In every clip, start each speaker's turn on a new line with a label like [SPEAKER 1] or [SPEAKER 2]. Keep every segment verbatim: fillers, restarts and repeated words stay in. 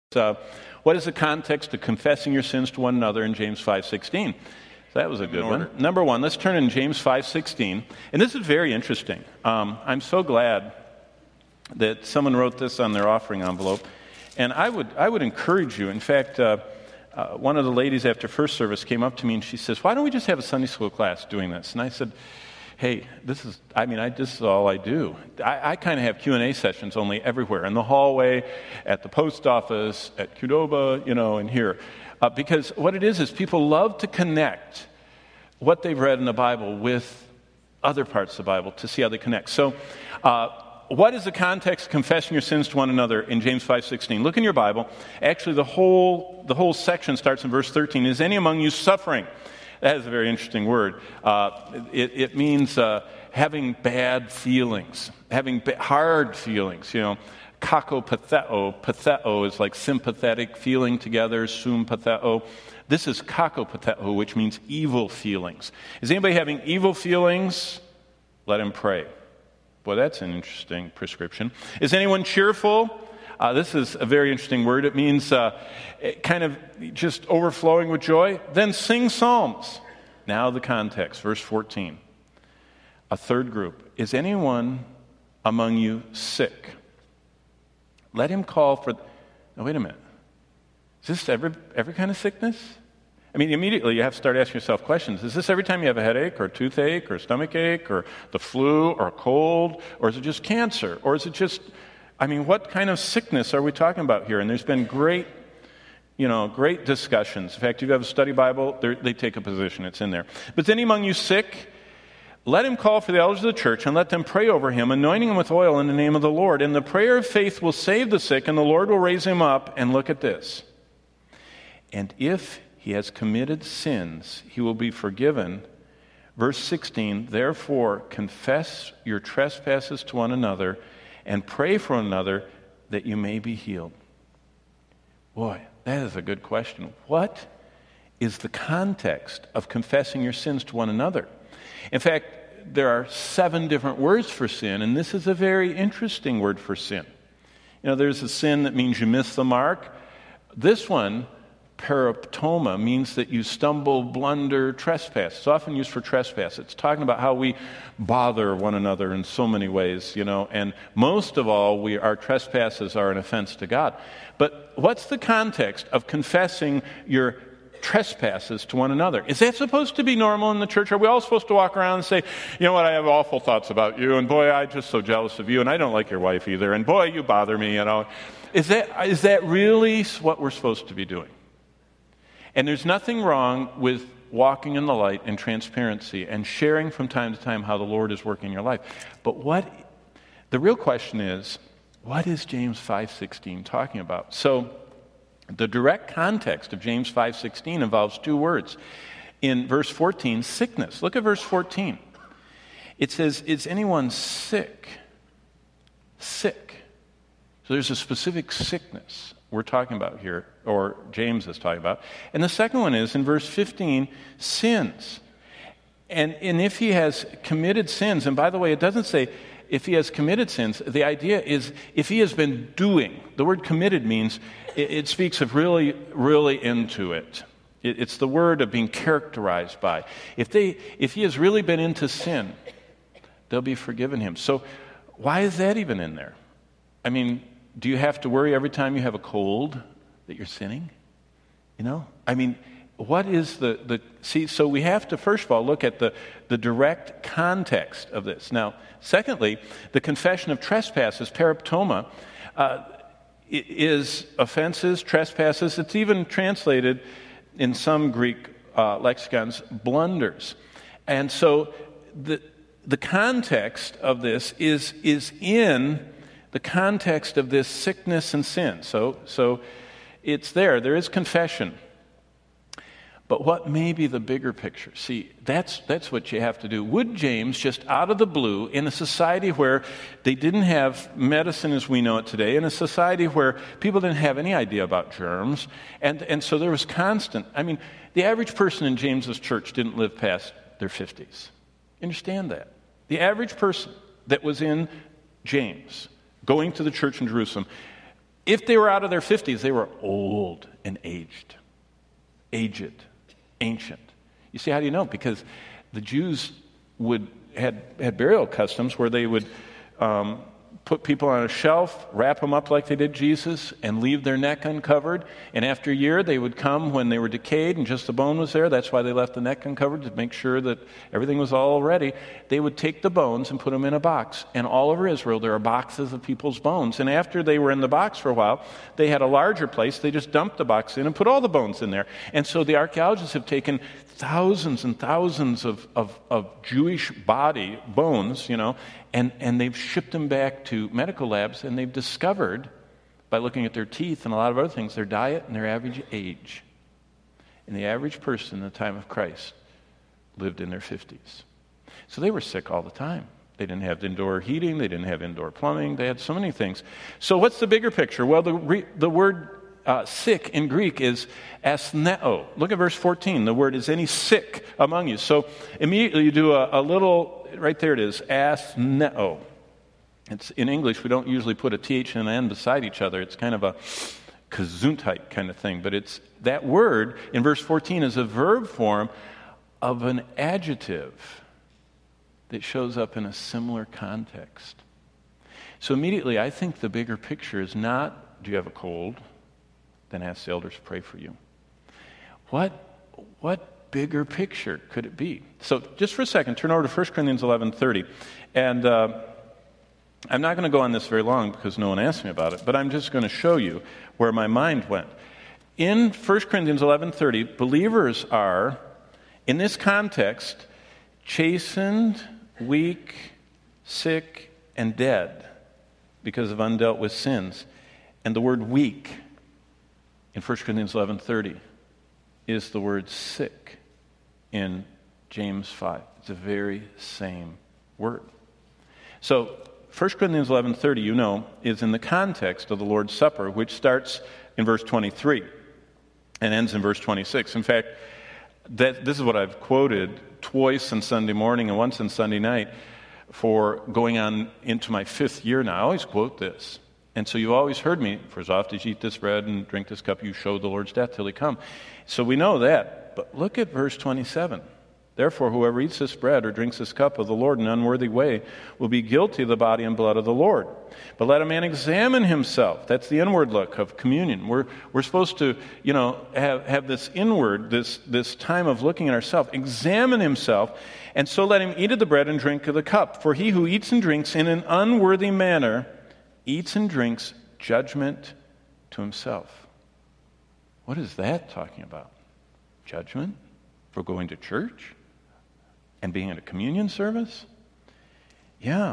[SPEAKER 1] Uh, what is the context of confessing your sins to one another in James five sixteen? So that was a good one. Number one, let's turn in James five sixteen. And this is very interesting. Um, I'm so glad that someone wrote this on their offering envelope. And I would I would encourage you. In fact, uh, uh, one of the ladies after first service came up to me and she says, why don't we just have a Sunday school class doing this? And I said, hey, this is, I mean, I, this is all I do. I, I kind of have Q and A sessions only everywhere, in the hallway, at the post office, at Qdoba, you know, and here. Uh, because what it is is people love to connect what they've read in the Bible with other parts of the Bible to see how they connect. So uh, what is the context of confessing your sins to one another in James five sixteen? Look in your Bible. Actually, the whole, the whole section starts in verse thirteen. Is any among you suffering? That is a very interesting word. Uh, it, it means uh, having bad feelings, having ba- hard feelings, you know. Kakopatheo. Patheo is like sympathetic, feeling together, sympatheo. This is kakopatheo, which means evil feelings. Is anybody having evil feelings? Let him pray. Boy, that's an interesting prescription. Is anyone cheerful? Uh, this is a very interesting word. It means uh, it kind of just overflowing with joy. Then sing psalms. Now the context, verse fourteen. A third group. Is anyone among you sick? Let him call for... Now, wait a minute. Is this every, every kind of sickness? I mean, immediately you have to start asking yourself questions. Is this every time you have a headache or a toothache or a stomach ache or the flu or a cold? Or is it just cancer? Or is it just... I mean, what kind of sickness are we talking about here? And there's been great, you know, great discussions. In fact, if you have a study Bible, they take a position. It's in there. But is any among you sick? Let him call for the elders of the church and let them pray over him, anointing him with oil in the name of the Lord. And the prayer of faith will save the sick, and the Lord will raise him up. And look at this. And if he has committed sins, he will be forgiven. Verse sixteen, therefore confess your trespasses to one another and pray for one another that you may be healed. Boy, that is a good question. What is the context of confessing your sins to one another? In fact, there are seven different words for sin, and this is a very interesting word for sin. You know, there's a sin that means you miss the mark. This one, paraptoma, means that you stumble, blunder, trespass. It's often used for trespass. It's talking about how we bother one another in so many ways, you know, and most of all, we our trespasses are an offense to God. But what's the context of confessing your trespasses to one another? Is that supposed to be normal in the church? Are we all supposed to walk around and say, you know what, I have awful thoughts about you, and boy, I'm just so jealous of you, and I don't like your wife either, and boy, you bother me, you know. Is that is that really what we're supposed to be doing? And there's nothing wrong with walking in the light and transparency and sharing from time to time how the Lord is working in your life. But what the real question is, what is James five sixteen talking about? So the direct context of James five sixteen involves two words. In verse fourteen, sickness. Look at verse fourteen. It says, is anyone sick? Sick. So there's a specific sickness we're talking about here, or James is talking about. And the second one is, in verse fifteen, sins. And, and if he has committed sins, and by the way, it doesn't say if he has committed sins, the idea is if he has been doing. The word committed means, it, it speaks of really, really into it. it. It's the word of being characterized by. If they, if he has really been into sin, they'll be forgiven him. So why is that even in there? I mean, do you have to worry every time you have a cold that you're sinning? You know? I mean, what is the, the... See, so we have to, first of all, look at the, the direct context of this. Now, secondly, the confession of trespasses, paraptoma, uh, is offenses, trespasses. It's even translated in some Greek uh, lexicons, blunders. And so the the context of this is is in... the context of this sickness and sin. So, so it's there. There is confession. But what may be the bigger picture? See, that's that's what you have to do. Would James, just out of the blue, in a society where they didn't have medicine as we know it today, in a society where people didn't have any idea about germs, and, and so there was constant... I mean, the average person in James's church didn't live past their fifties. Understand that. The average person that was in James, going to the church in Jerusalem, If they were out of their fifties, they were old and aged. Aged. Ancient. You see, how do you know? Because the Jews would had, had burial customs where they would um, put people on a shelf, wrap them up like they did Jesus, and leave their neck uncovered. And after a year, they would come when they were decayed and just the bone was there. That's why they left the neck uncovered, to make sure that everything was all ready. They would take the bones and put them in a box. And all over Israel, there are boxes of people's bones. And after they were in the box for a while, they had a larger place. They just dumped the box in and put all the bones in there. And so the archaeologists have taken thousands and thousands of, of, of Jewish body bones, you know, and, and they've shipped them back to medical labs, and they've discovered, by looking at their teeth and a lot of other things, their diet and their average age. And the average person in the time of Christ lived in their fifties. So they were sick all the time. They didn't have indoor heating. They didn't have indoor plumbing. They had so many things. So what's the bigger picture? Well, the, re, the word Uh, sick in Greek is astheo. Look at verse fourteen. The word is any sick among you. So immediately you do a, a little, right there it is, astheo. It's in English, we don't usually put a T H and an N beside each other. It's kind of a gesundheit kind of thing. But it's that word in verse fourteen is a verb form of an adjective that shows up in a similar context. So immediately I think the bigger picture is not, do you have a cold? Then ask the elders to pray for you. What, what bigger picture could it be? So just for a second, turn over to First Corinthians eleven thirty. And uh, I'm not going to go on this very long because no one asked me about it, but I'm just going to show you where my mind went. In First Corinthians eleven thirty, believers are, in this context, chastened, weak, sick, and dead because of undealt with sins. And the word weak in First Corinthians eleven thirty is the word sick in James five. It's the very same word. So First Corinthians eleven thirty, you know, is in the context of the Lord's Supper, which starts in verse twenty-three and ends in verse twenty-six. In fact, that, this is what I've quoted twice on Sunday morning and once on Sunday night for going on into my fifth year now. I always quote this. And so you've always heard me, for as often as you eat this bread and drink this cup, you show the Lord's death till he come. So we know that. But look at verse twenty-seven. Therefore, whoever eats this bread or drinks this cup of the Lord in an unworthy way will be guilty of the body and blood of the Lord. But let a man examine himself. That's the inward look of communion. We're we're supposed to, you know, have, have this inward, this, this time of looking at ourselves. Examine himself, and so let him eat of the bread and drink of the cup. For he who eats and drinks in an unworthy manner eats and drinks judgment to himself. What is that talking about? Judgment for going to church and being at a communion service? Yeah.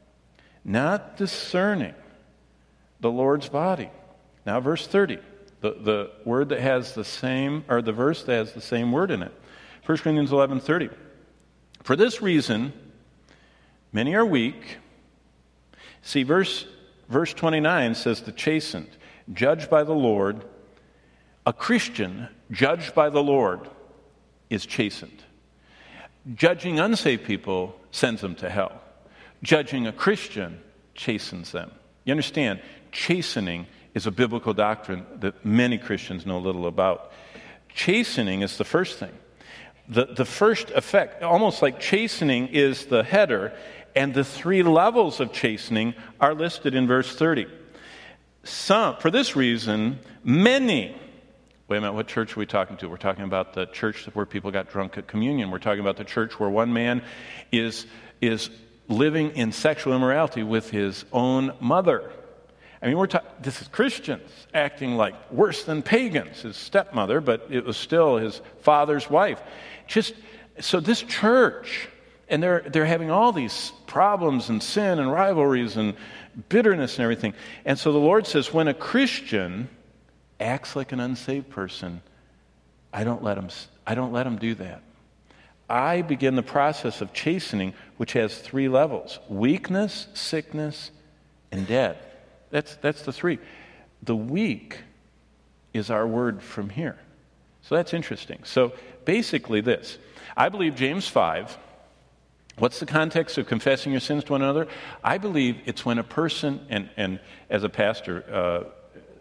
[SPEAKER 1] Not discerning the Lord's body. Now verse thirty, the, the word that has the same, or the verse that has the same word in it. First Corinthians eleven thirty. For this reason, many are weak. See, verse Verse twenty-nine says the chastened, judged by the Lord. A Christian judged by the Lord is chastened. Judging unsaved people sends them to hell. Judging a Christian chastens them. You understand? Chastening is a biblical doctrine that many Christians know little about. Chastening is the first thing. The, the first effect, almost like chastening is the header, and the three levels of chastening are listed in verse thirty. Some, for this reason, many, wait a minute, what church are we talking to? We're talking about the church where people got drunk at communion. We're talking about the church where one man is, is living in sexual immorality with his own mother. I mean, we're talking, this is Christians acting like worse than pagans, his stepmother, but it was still his father's wife. Just, so this church, and they're they're having all these problems and sin and rivalries and bitterness and everything. And so the Lord says, when a Christian acts like an unsaved person, I don't let him, I don't let him do that. I begin the process of chastening, which has three levels: weakness, sickness, and death. That's that's the three. The weak is our word from here. So that's interesting. So basically this. I believe James five. What's the context of confessing your sins to one another? I believe it's when a person, and, and as a pastor, uh,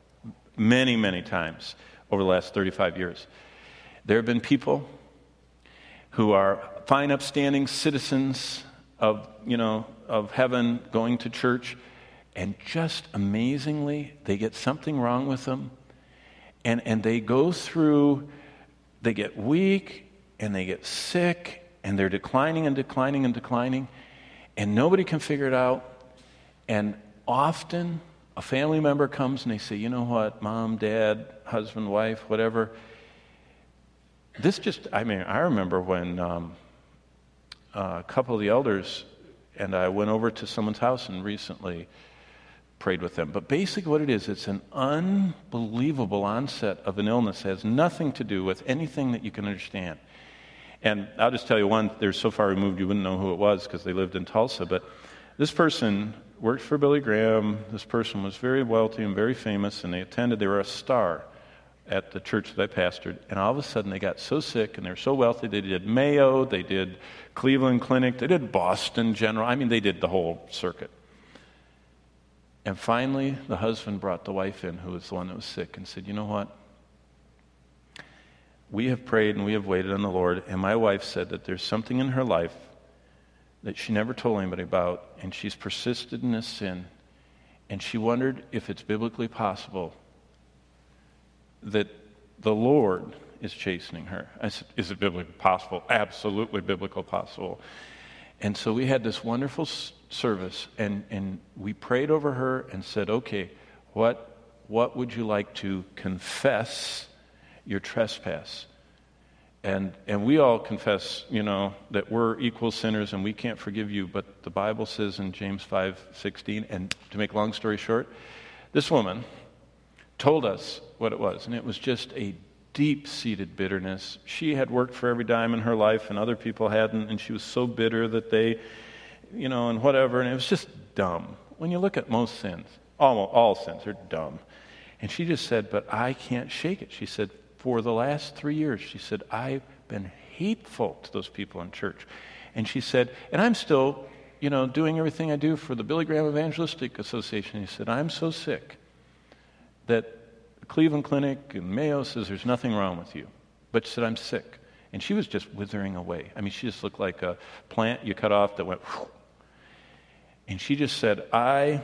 [SPEAKER 1] many, many times over the last thirty-five years. There have been people who are fine, upstanding citizens of, you know, of heaven, going to church, and just amazingly, they get something wrong with them, and, and they go through, they get weak, and they get sick, and they're declining and declining and declining, and nobody can figure it out. And often, a family member comes and they say, you know what, mom, dad, husband, wife, whatever, this just, I mean, I remember when um, a couple of the elders and I went over to someone's house and recently prayed with them. But basically what it is, it's an unbelievable onset of an illness that has nothing to do with anything that you can understand. And I'll just tell you one, they're so far removed you wouldn't know who it was because they lived in Tulsa. But this person worked for Billy Graham. This person was very wealthy and very famous, and they attended, they were a star at the church that I pastored. And all of a sudden they got so sick, and they were so wealthy, they did Mayo, they did Cleveland Clinic, they did Boston General. I mean, they did the whole circuit. And finally, the husband brought the wife in, who was the one that was sick, and said, you know what? We have prayed and we have waited on the Lord, and my wife said that there's something in her life that she never told anybody about, and she's persisted in this sin, and she wondered if it's biblically possible that the Lord is chastening her. I said, is it biblically possible? Absolutely biblical possible. And so we had this wonderful s- service, and, and we prayed over her and said, okay, what what would you like to confess your trespass? And and we all confess, you know, that we're equal sinners and we can't forgive you, but the Bible says in James five sixteen, and to make a long story short, this woman told us what it was, and it was just a deep-seated bitterness. She had worked for every dime in her life, and other people hadn't, and she was so bitter that they, you know, and whatever, and it was just dumb. When you look at most sins, all, all sins are dumb. And she just said, but I can't shake it. She said, for the last three years, she said, I've been hateful to those people in church. And she said, and I'm still, you know, doing everything I do for the Billy Graham Evangelistic Association. He said, I'm so sick that the Cleveland Clinic and Mayo says there's nothing wrong with you. But she said, I'm sick. And she was just withering away. I mean, she just looked like a plant you cut off that went, whew. And she just said, I,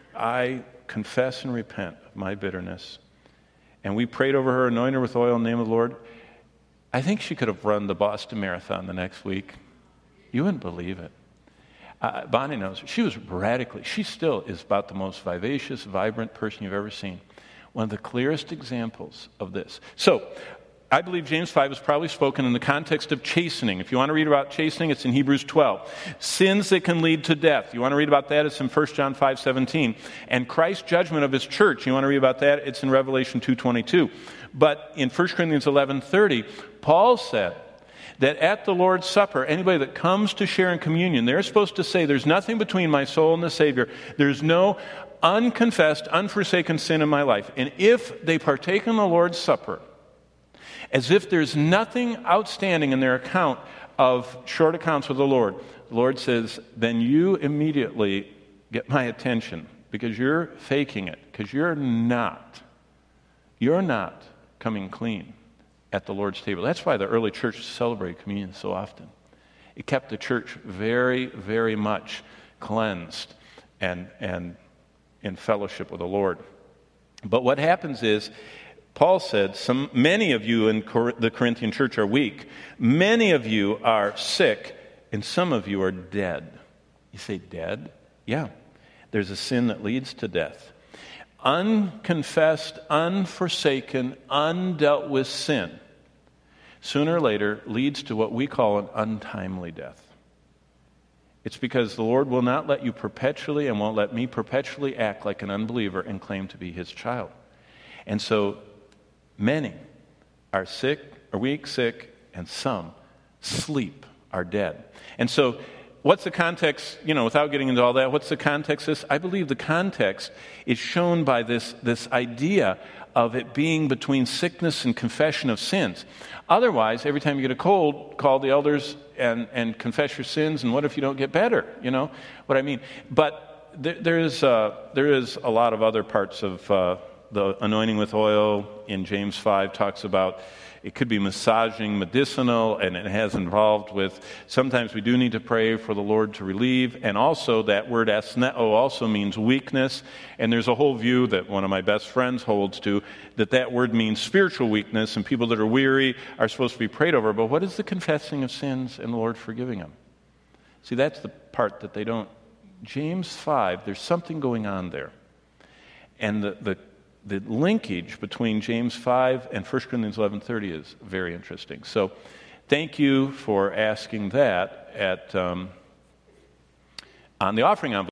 [SPEAKER 1] I confess and repent of my bitterness. And we prayed over her, anointed her with oil in the name of the Lord. I think she could have run the Boston Marathon the next week. You wouldn't believe it. Uh, Bonnie knows her. She was radically, she still is about the most vivacious, vibrant person you've ever seen. One of the clearest examples of this. So, I believe James five was probably spoken in the context of chastening. If you want to read about chastening, it's in Hebrews twelve. Sins that can lead to death. You want to read about that, it's in First John five seventeen. And Christ's judgment of his church, you want to read about that, it's in Revelation two twenty-two. But in First Corinthians eleven thirty, Paul said that at the Lord's Supper, anybody that comes to share in communion, they're supposed to say, there's nothing between my soul and the Savior. There's no unconfessed, unforsaken sin in my life. And if they partake in the Lord's Supper, as if there's nothing outstanding in their account of short accounts with the Lord, the Lord says, then you immediately get my attention because you're faking it, because you're not, you're not coming clean at the Lord's table. That's why the early church celebrated communion so often. It kept the church very, very much cleansed and, and in fellowship with the Lord. But what happens is, Paul said, some, many of you in Cor- the Corinthian church are weak. Many of you are sick, and some of you are dead. You say, dead? Yeah. There's a sin that leads to death. Unconfessed, unforsaken, undealt with sin, sooner or later leads to what we call an untimely death. It's because the Lord will not let you perpetually and won't let me perpetually act like an unbeliever and claim to be his child. And so many are sick, are weak, sick, and some sleep, are dead. And so what's the context, you know, without getting into all that, what's the context of this? I believe the context is shown by this, this idea of it being between sickness and confession of sins. Otherwise, every time you get a cold, call the elders and, and confess your sins, and what if you don't get better? You know what I mean? But there, there, is, uh, there is a lot of other parts of uh, the anointing with oil in James five talks about it could be massaging, medicinal, and it has involved with, sometimes we do need to pray for the Lord to relieve, and also that word asneo also means weakness, and there's a whole view that one of my best friends holds to, that that word means spiritual weakness, and people that are weary are supposed to be prayed over, but what is the confessing of sins and the Lord forgiving them? See, that's the part that they don't, James five, there's something going on there, and the the The linkage between James five and First Corinthians eleven thirty is very interesting. So thank you for asking that at um, on the offering envelope.